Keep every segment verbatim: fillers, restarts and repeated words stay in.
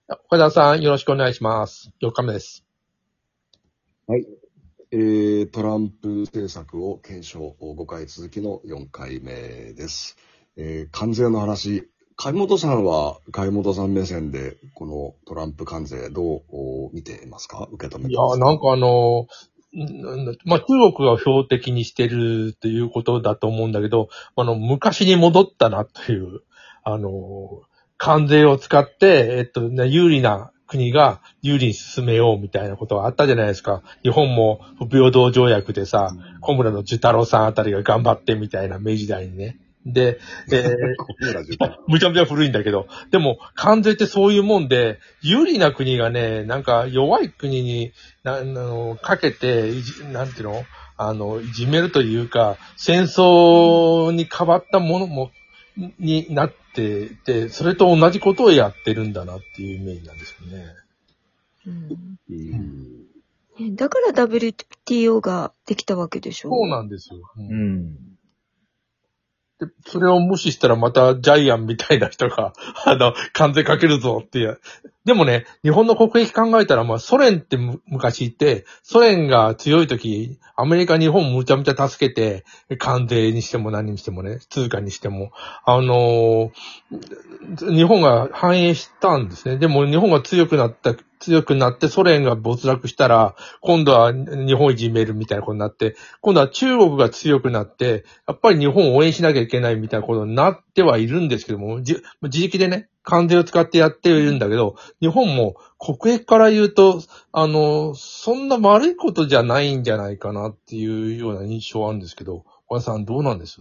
岡田さん、よろしくお願いします。よっかめです。 はい。えー、トランプ政策を検証ごかい続きのよんかいめです。えー、関税の話、貝本さんは貝本さん目線でこのトランプ関税どう見ていますか？受け止めいやー、 てますか？ なんかあの、んまあ、中国が標的にしてるということだと思うんだけど、あの、昔に戻ったなという、あの、関税を使って、えっと、ね、有利な国が有利に進めようみたいなことがあったじゃないですか。日本も不平等条約でさ、小村の寿太郎さんあたりが頑張ってみたいな明治時代にね。で、えー小村寿太郎。 むちゃむちゃ古いんだけど、でも、関税ってそういうもんで、有利な国がね、なんか弱い国に、な、あの、かけて、いじなんていうのあの、いじめるというか、戦争に変わったものも、になってて、それと同じことをやってるんだなっていうイメージなんですよね。 うんうん、 だから ダブリューティーオー ができたわけでしょ？ そうなんですよ。うん。 うんで、それを無視したらまたジャイアンみたいな人が、あの、関税かけるぞっていう。でもね、日本の国益考えたら、まあ、ソ連ってむ昔いて、ソ連が強い時、アメリカ、日本むちゃむちゃ助けて、関税にしても何にしてもね、通貨にしても、あのー日本が繁栄したんですね。でも日本が強くなった、強くなってソ連が没落したら、今度は日本いじめるみたいなことになって、今度は中国が強くなって、やっぱり日本を応援しなきゃいけないみたいなことになってはいるんですけども、じ自力でね、関税を使ってやってはいるんだけど、日本も国益から言うと、あの、そんな悪いことじゃないんじゃないかなっていうような印象はあるんですけど、小田さんどうなんです？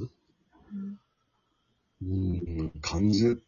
うん、関税って、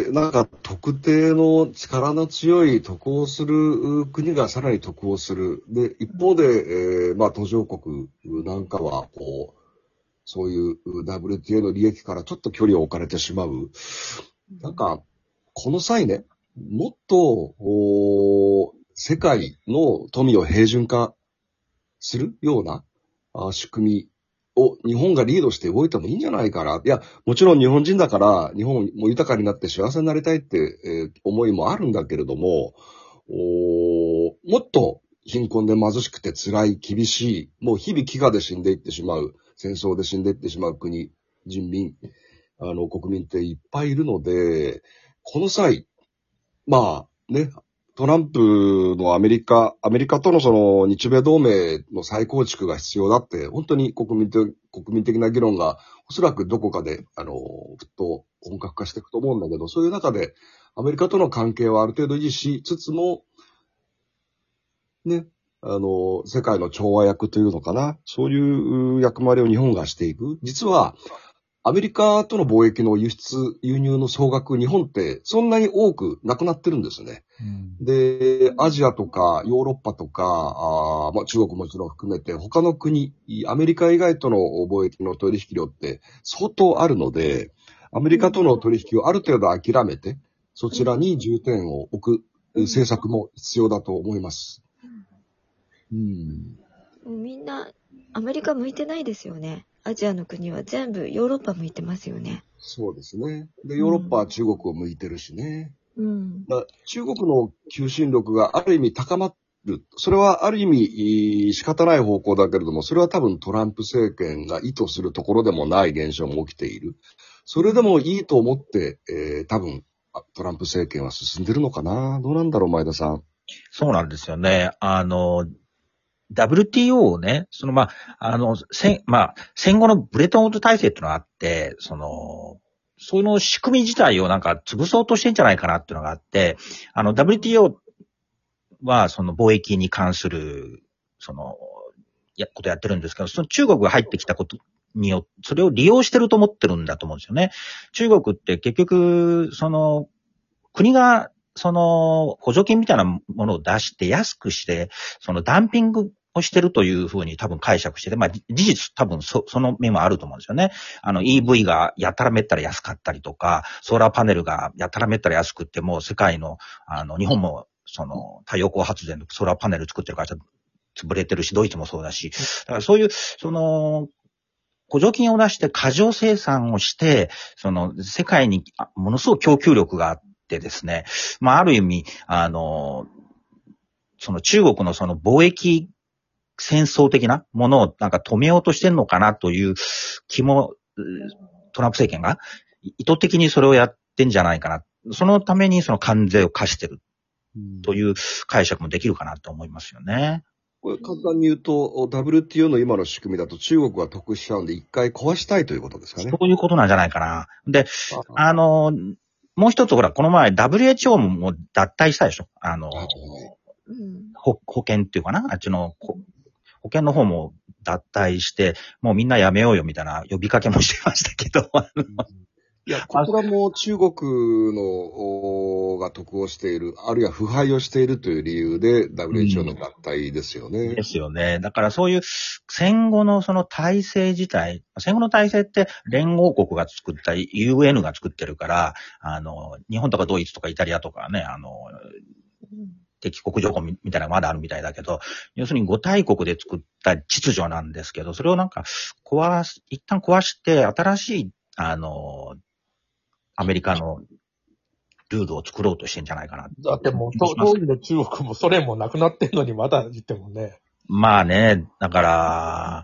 なんか特定の力の強い得をする国がさらに得をする。で、一方で、えー、まあ途上国なんかは、こう、そういう ダブリューティーオー の利益からちょっと距離を置かれてしまう。なんか、この際ね、もっと、お世界の富を平準化するようなあ仕組みを日本がリードして動いてもいいんじゃないかな。いや、もちろん日本人だから日本も豊かになって幸せになりたいって、えー思いもあるんだけれども、おもっと貧困で貧しくて辛い、厳しい、もう日々飢餓で死んでいってしまう、戦争で死んでいってしまう国、人民、あの、国民っていっぱいいるので、この際、まあね、トランプのアメリカ、アメリカとのその日米同盟の再構築が必要だって、本当に国民的、国民的な議論がおそらくどこかで、あの、ふっと本格化していくと思うんだけど、そういう中でアメリカとの関係はある程度維持しつつも、ね、あの、世界の調和役というのかな、そういう役割を日本がしていく。実は、アメリカとの貿易の輸出、輸入の総額、日本ってそんなに多くなくなってるんですね。うん、で、アジアとかヨーロッパとか、あまあ、中国もちろん含めて他の国、アメリカ以外との貿易の取引量って相当あるので、アメリカとの取引をある程度諦めて、そちらに重点を置く政策も必要だと思います。 うん、みんなアメリカ向いてないですよね。アジアの国は全部ヨーロッパ向いてますよね。 そうですね。で、ヨーロッパは中国を向いてるしね。 うん。 だ中国の求心力がある意味高まる。それはある意味仕方ない方向だけれども、それは多分トランプ政権が意図するところでもない現象も起きている。それでもいいと思って、えー、多分トランプ政権は進んでるのかな。どうなんだろう、前田さん。 そうなんですよね。あの、ダブリューティーオー をね、そのまあ、あの、戦、まあ、戦後のブレトンウッド体制っていうのがあって、その、その仕組み自体をなんか潰そうとしてんじゃないかなっていうのがあって、あの、ダブリューティーオー はその貿易に関する、その、や、ことやってるんですけど、その中国が入ってきたことによって、それを利用してると思ってるんだと思うんですよね。中国って結局、その、国が、その、補助金みたいなものを出して安くして、そのダンピングをしてるというふうに多分解釈してて、まあ事実多分そ、その面もあると思うんですよね。あの イーブイ がやたらめったら安かったりとか、ソーラーパネルがやたらめったら安くっても世界の、あの、日本もその太陽光発電のソーラーパネル作ってる会社潰れてるし、ドイツもそうだし、だからそういう、その、補助金を出して過剰生産をして、その世界にものすごく供給力があって、 ってですね、まあ、ある意味、あの、その中国のその貿易戦争的なものをなんか止めようとしてんのかなという気も、トランプ政権が意図的にそれをやってんじゃないかな。そのためにその関税を課してるという解釈もできるかなと思いますよね。 これ簡単に言うと、ダブリューティーオー の今の仕組みだと中国は得しちゃうんで一回壊したいということですかね。 そういうことなんじゃないかな。で、あの、もう一つほら、この前 ダブリューエイチオー も脱退したでしょ。あの、保険っていうかな、あっちの保険の方も脱退して、もうみんなやめようよみたいな呼びかけもしてましたけど。 いや、こちらも中国のが得をしている、あるいは腐敗をしているという理由で ダブリューエイチオー の脱退ですよね、うん。 ですよね。だからそういう戦後のその体制自体、戦後の体制って連合国が作った ユーエヌ が作ってるから、あの、日本とかドイツとかイタリアとかね、あの、敵国条項みたいなのがまだあるみたいだけど、要するに五大国で作った秩序なんですけど、それをなんか壊す、一旦壊して新しい、あの、アメリカのルールを作ろうとしてんじゃないかな。 だってもう、当時の中国もソ連もなくなってんのにまだ言ってもね。 まあね、だから、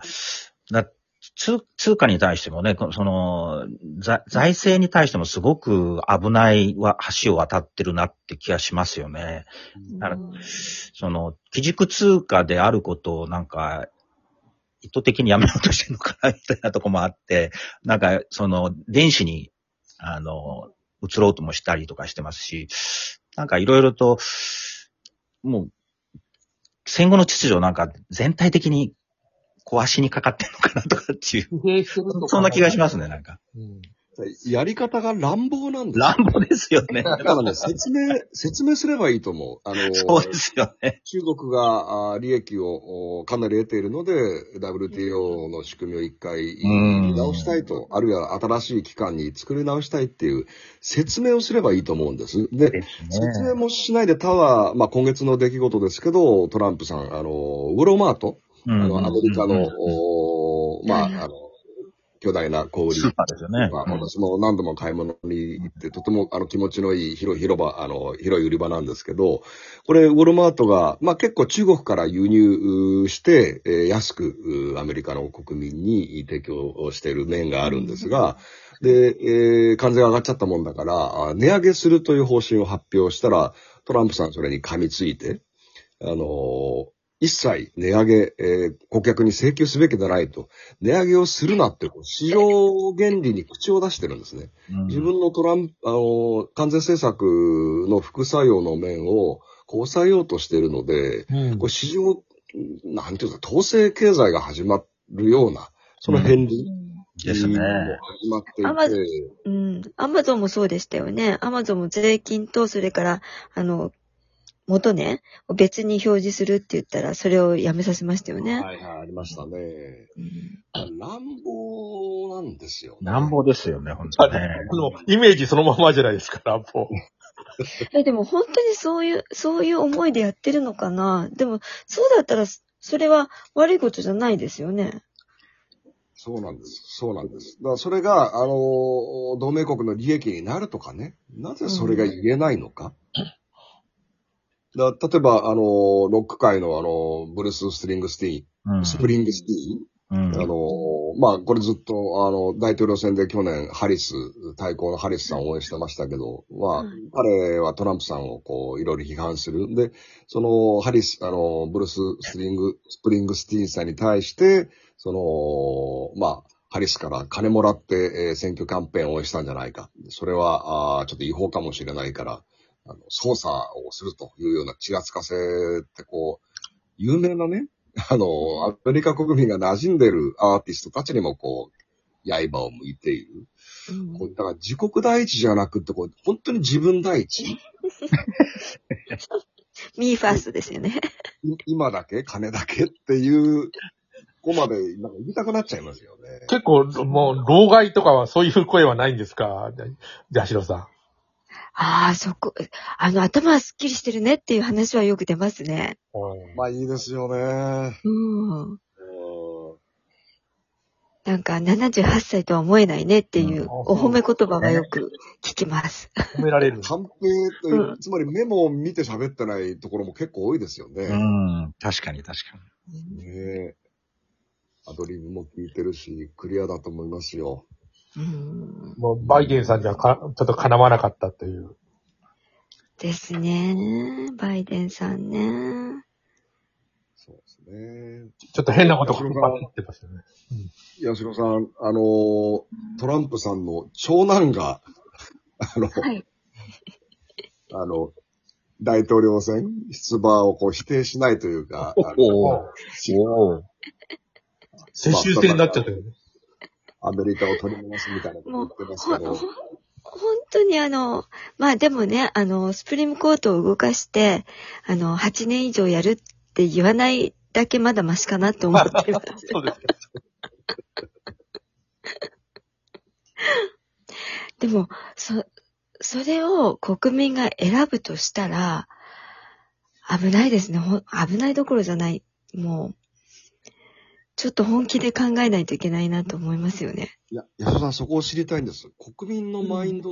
だ通、通貨に対してもね、その、財政に対してもすごく危ない橋を渡ってるなって気がしますよね。だから、その、基軸通貨であることをなんか、意図的にやめようとしてるのかな、みたいなとこもあって、なんか、その、電子に、あの、移ろうともしたりとかしてますし、なんかいろいろと、もう、戦後の秩序なんか全体的に壊しにかかってんのかなとかっていう、そんな気がしますね、なんか。うんやり方が乱暴なんですよ。乱暴ですよね。 だからね、説明、説明すればいいと思う。あの、 そうですよね。 中国が利益をかなり得ているので、ダブリューティーオー の仕組みを一回見直したいと、あるいは新しい機関に作り直したいっていう説明をすればいいと思うんです。で、でね、説明もしないで、ただ、まあ今月の出来事ですけど、トランプさん、あの、ウォロマート、あの、アメリカの、まあ、あの、巨大な小売り。 スーパーですよね。 まあ、私も何度も買い物に行って、とてもあの気持ちのいい広い広場、あの、広い売り場なんですけど、これ、ウォルマートが、まあ結構中国から輸入して、えー、安くアメリカの国民に提供している面があるんですが、で、えー、関税が上がっちゃったもんだから、値上げするという方針を発表したら、トランプさんそれに噛みついて、あのー、一切値上げ、えー、顧客に請求すべきでないと。値上げをするなって、市場原理に口を出してるんですね。うん、自分のトランプ、あの、関税政策の副作用の面を抑えようとしているので、うん、これ市場、なんていうか、統制経済が始まるような、その変理、うん、 ですね。 始まっていて。 アマゾン、うん、アマゾンもそうでしたよね。アマゾンも税金と、それから、あの、元ね、別に表示するって言ったら、それをやめさせましたよね。 はいはい、ありましたね。うん、乱暴なんですよ、ね。 乱暴ですよね、本当にね。 イメージそのままじゃないですか、乱暴。 え、でも本当にそういう、そういう思いでやってるのかな。でも、そうだったら、それは悪いことじゃないですよね。 そうなんです。そうなんです。だからそれが、あの、同盟国の利益になるとかね。なぜそれが言えないのか。うんだ例えば、あの、ロック界のあの、ブルース・ストリングスティーン、うん、スプリングスティーン、うん、あの、まあ、これずっと、あの、大統領選で去年、ハリス、対抗のハリスさんを応援してましたけど、まあ、うん、彼はトランプさんをこう、いろいろ批判する。で、その、ハリス、あの、ブルース・ストリング、スプリングスティーンさんに対して、その、まあ、ハリスから金もらって、えー、選挙キャンペーンを応援したんじゃないか。それは、あちょっと違法かもしれないから、あの、操作をするというようなちらつかせってこう、有名なね、あの、アメリカ国民が馴染んでるアーティストたちにもこう、刃を向いている。うん、こうだから自国第一じゃなくて、こう、本当に自分第一ミーファーストですよね。 今だけ金だけっていう、ここまでなんか言いたくなっちゃいますよね。 結構、もう、老害とかはそういう声はないんですかじゃあ、シロさん。 ああ、そこ、あの、頭はすっきりしてるねっていう話はよく出ますね。 まあいいですよね。 うん。 なんかななじゅうはっさいとは思えないねっていうお褒め言葉がよく聞きます。 褒められる。 カンペという、 うん、 つまりメモを見て喋ってないところも結構多いですよね。 うん。確かに確かに。 ねえ。アドリブも効いてるし、クリアだと思いますよ。 うん、 もうバイデンさんじゃか、ちょっと叶わなかったという。 ですね。バイデンさんね。 そうですね。 ちょっと変なことが引っ張ってましたね。 八代さん、あの、トランプさんの長男が、あの、 はい。 あの、大統領選出馬をこう否定しないというか、あのおーおー世襲制になっちゃったよね。 アメリカを取り戻すみたいなこともう、 言ってますほ、 けど。 ほ、本当にあの、まあでもね、あの、スプリームコートを動かして、あの、はちねん以上やるって言わないだけまだマシかなと思ってます。 そうですか。 でも、そ、それを国民が選ぶとしたら、危ないですね。ほ危ないどころじゃない。もう、ちょっと本気で考えないといけないなと思いますよね。 いや、安田さんそこを知りたいんです。国民のマインドって、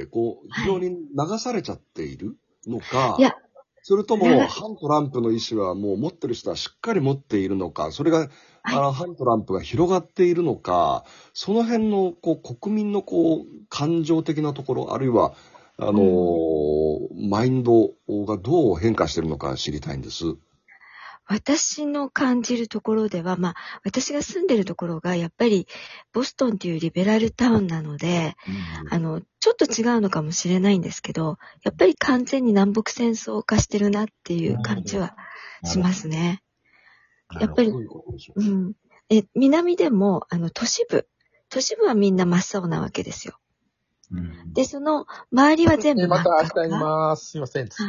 こう、非常に流されちゃっているのか、 いや、 それとも、 流反トランプの意思はもう持ってる人はしっかり持っているのか、それが、あの、反トランプが広がっているのか、その辺の、こう、国民の、こう、感情的なところ、あるいは、あのー、マインドがどう変化しているのか知りたいんです。 私の感じるところでは、まあ、私が住んでるところが、やっぱり、ボストンっていうリベラルタウンなので、 うん、 あの、ちょっと違うのかもしれないんですけど、やっぱり完全に南北戦争化してるなっていう感じはしますね。やっぱり、 そういうことでしょう。 うん。え、南でも、あの、都市部。都市部はみんな真っ青なわけですよ。 うんで、その、周りは全部真っまた赤っか。 明日います。すいません。